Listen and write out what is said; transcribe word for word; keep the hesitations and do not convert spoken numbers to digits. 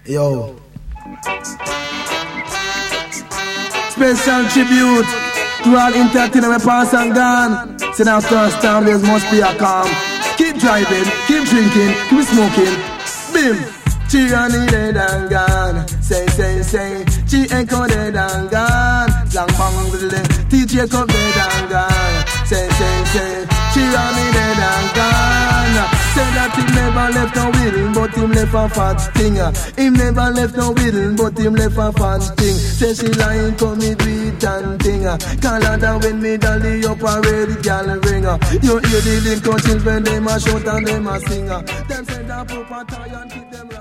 Yo. Special tribute to all entertainment pass and gone. Say now first time there must be a calm. Keep driving, keep drinking, keep smoking. Bim. She running dead and gone. Say, say, say. She echo dead and gone. Long bang with the T J come dead and gone. Say, say, say. She running dead and gone. Say that him never left no will, but him left a fat thing. Him never left no will, but him left a fat thing. Say she lying come me do it and thing. Call her down when me dolly up a red gal ring. You hear the link out children, them a shout and them a sing. Them say that poop a tie and keep them right.